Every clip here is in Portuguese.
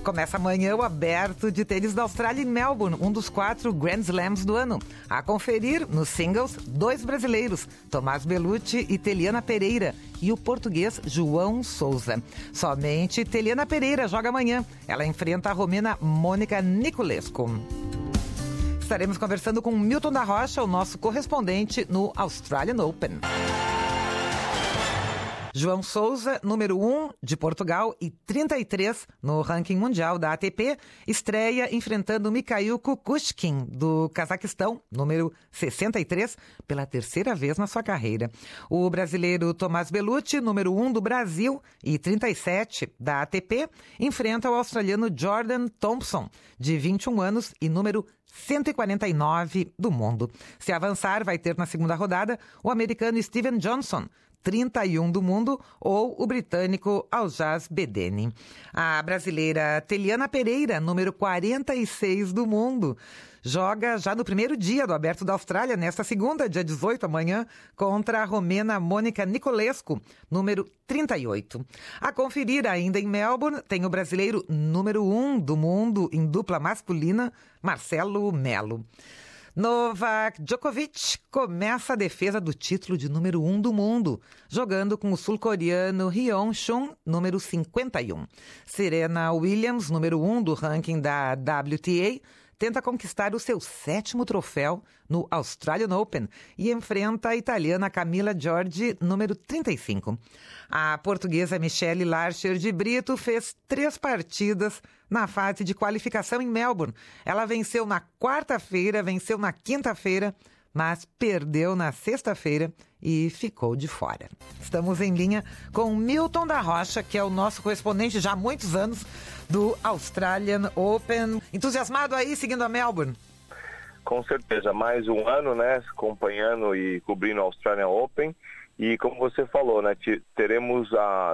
Começa amanhã o Aberto de Tênis da Austrália em Melbourne, um dos 4 Grand Slams do ano. A conferir, nos singles, 2 brasileiros, Tomás Bellucci e Teliana Pereira, e o português João Souza. Somente Teliana Pereira joga amanhã. Ela enfrenta a romena Mônica Niculescu. Estaremos conversando com Milton da Rocha, o nosso correspondente no Australian Open. João Souza, número 1 de Portugal e 33 no ranking mundial da ATP, estreia enfrentando Mikhail Kukushkin, do Cazaquistão, número 63, pela terceira vez na sua carreira. O brasileiro Tomás Bellucci, número 1 do Brasil e 37 da ATP, enfrenta o australiano Jordan Thompson, de 21 anos e número 149 do mundo. Se avançar, vai ter na segunda rodada o americano Steven Johnson, 31 do mundo, ou o britânico Aljaz Bedene. A brasileira Teliana Pereira, número 46 do mundo, joga já no primeiro dia do Aberto da Austrália, nesta segunda, dia 18, amanhã, contra a romena Mônica Niculescu, número 38. A conferir ainda em Melbourne, tem o brasileiro número 1 do mundo em dupla masculina, Marcelo Melo. Novak Djokovic começa a defesa do título de número 1 do mundo, jogando com o sul-coreano Hyun-Sung, número 51. Serena Williams, número 1 do ranking da WTA, tenta conquistar o seu 7º troféu no Australian Open e enfrenta a italiana Camila Giorgi, número 35. A portuguesa Michele Larcher de Brito fez 3 partidas na fase de qualificação em Melbourne. Ela venceu na quarta-feira, venceu na quinta-feira, mas perdeu na sexta-feira e ficou de fora. Estamos em linha com Milton da Rocha, que é o nosso correspondente já há muitos anos do Australian Open. Entusiasmado aí, seguindo a Melbourne? Com certeza, mais um ano, né, acompanhando e cobrindo o Australian Open. E como você falou, né, teremos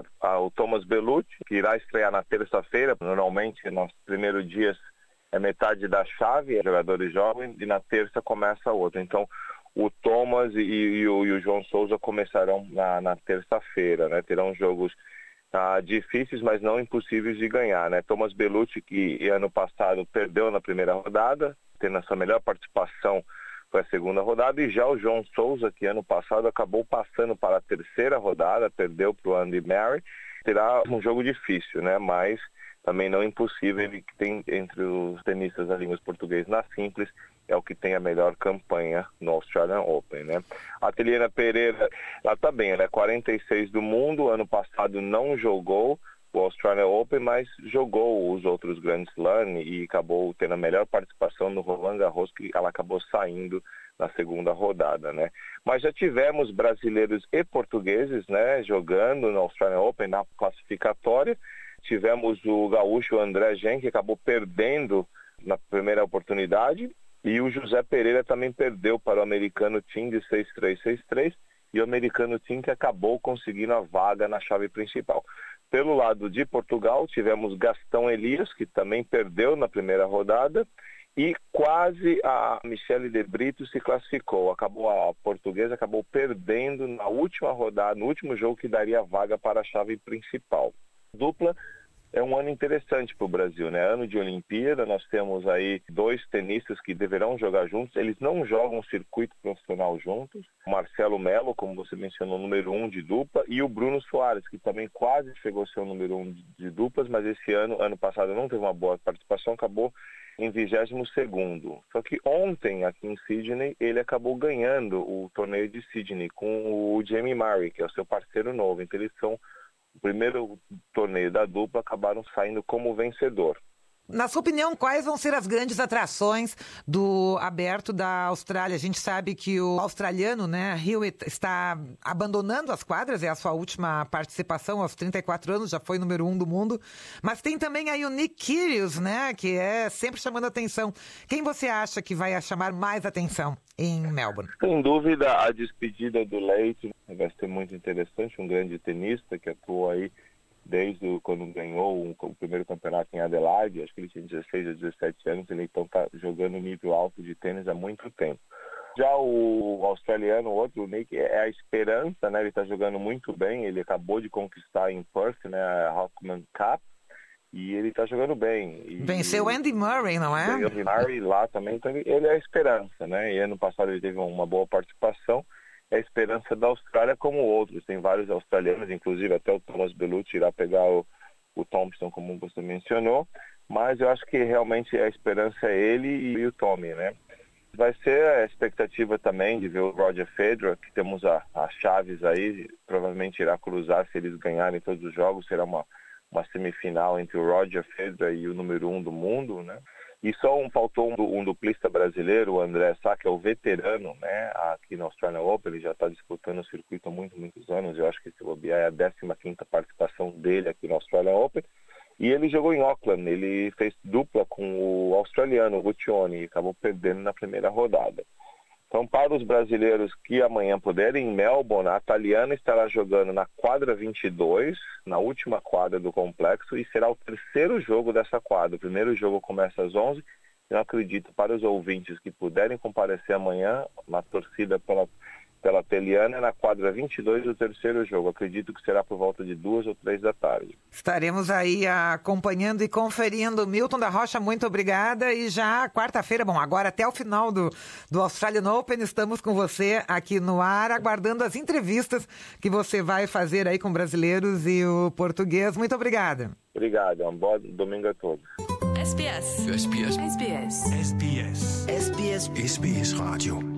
o Tomás Bellucci, que irá estrear na terça-feira. Normalmente, nos primeiros dias é metade da chave, jogadores jogam, e na terça começa a outra. Então, o Tomás e o João Souza começarão na terça-feira, né? Terão jogos difíceis, mas não impossíveis de ganhar, né? Tomás Bellucci, que ano passado perdeu na primeira rodada, tendo a sua melhor participação foi a segunda rodada, e já o João Souza, que ano passado acabou passando para a terceira rodada, perdeu para o Andy Murray, terá um jogo difícil, né? Mas também não impossível. Ele que tem entre os tenistas da língua portuguesa na simples, é o que tem a melhor campanha no Australian Open, né? A Teliana Pereira, ela tá bem, ela é 46 do mundo, ano passado não jogou o Australian Open, mas jogou os outros Grand Slam e acabou tendo a melhor participação no Roland Garros, que ela acabou saindo na segunda rodada, né? Mas já tivemos brasileiros e portugueses, né, jogando no Australian Open na classificatória. Tivemos o gaúcho André Gen, que acabou perdendo na primeira oportunidade, e o José Pereira também perdeu para o americano Tim de 6-3, 6-3, e o americano Tim que acabou conseguindo a vaga na chave principal. Pelo lado de Portugal, tivemos Gastão Elias, que também perdeu na primeira rodada, e quase a Michele de Brito se classificou. A portuguesa acabou perdendo na última rodada, no último jogo que daria vaga para a chave principal. Dupla é um ano interessante para o Brasil, né? Ano de Olimpíada, nós temos aí 2 tenistas que deverão jogar juntos. Eles não jogam circuito profissional juntos. O Marcelo Melo, como você mencionou, número 1 de dupla, e o Bruno Soares, que também quase chegou a ser o número 1 de duplas, mas esse ano passado não teve uma boa participação, acabou em 22º. Só que ontem, aqui em Sydney, ele acabou ganhando o torneio de Sydney com o Jamie Murray, que é o seu parceiro novo. Então eles são o primeiro torneio da dupla, acabaram saindo como vencedor. Na sua opinião, quais vão ser as grandes atrações do Aberto da Austrália? A gente sabe que o australiano, né, Hewitt, está abandonando as quadras, é a sua última participação aos 34 anos, já foi número 1 do mundo. Mas tem também aí o Nick Kyrgios, né, que é sempre chamando atenção. Quem você acha que vai chamar mais atenção em Melbourne? Sem dúvida, a despedida do Leite vai ser muito interessante, um grande tenista que atuou aí desde quando ganhou o primeiro campeonato em Adelaide. Acho que ele tinha 16 ou 17 anos, ele então está jogando nível alto de tênis há muito tempo. Já o australiano, o outro, o Nick, é a esperança, né? Ele está jogando muito bem, ele acabou de conquistar em Perth, né, a Hoffman Cup, E ele está jogando bem. Venceu o Andy Murray, não é? O Andy Murray lá também, então ele é a esperança, né? E ano passado ele teve uma boa participação. É a esperança da Austrália como outros. Tem vários australianos, inclusive até o Thomas Bellucci irá pegar o Thompson, como você mencionou. Mas eu acho que realmente a esperança é ele e o Tommy, né? Vai ser a expectativa também de ver o Roger Federer, que temos as chaves aí, provavelmente irá cruzar se eles ganharem todos os jogos, será uma semifinal entre o Roger Federer e o número 1 do mundo, né? E só faltou um duplista brasileiro, o André Sá, que é o veterano, né? Aqui no Australian Open, ele já está disputando o circuito há muitos anos, eu acho que esse bobear é a 15ª participação dele aqui no Australian Open. E ele jogou em Auckland, ele fez dupla com o australiano, o Guccione, e acabou perdendo na primeira rodada. Então, para os brasileiros que amanhã puderem, em Melbourne, a italiana estará jogando na quadra 22, na última quadra do complexo, e será o terceiro jogo dessa quadra. O primeiro jogo começa às 11h. Eu acredito, para os ouvintes que puderem comparecer amanhã, na torcida pela italiana, na quadra 22 do terceiro jogo. Acredito que será por volta de 2 ou 3 da tarde. Estaremos aí acompanhando e conferindo. Milton da Rocha, muito obrigada. E já quarta-feira, agora até o final do Australian Open, estamos com você aqui no ar, aguardando as entrevistas que você vai fazer aí com brasileiros e o português. Muito obrigada. Obrigado. Um bom domingo a todos. SBS. SBS. SBS. SBS. SBS. SBS Radio.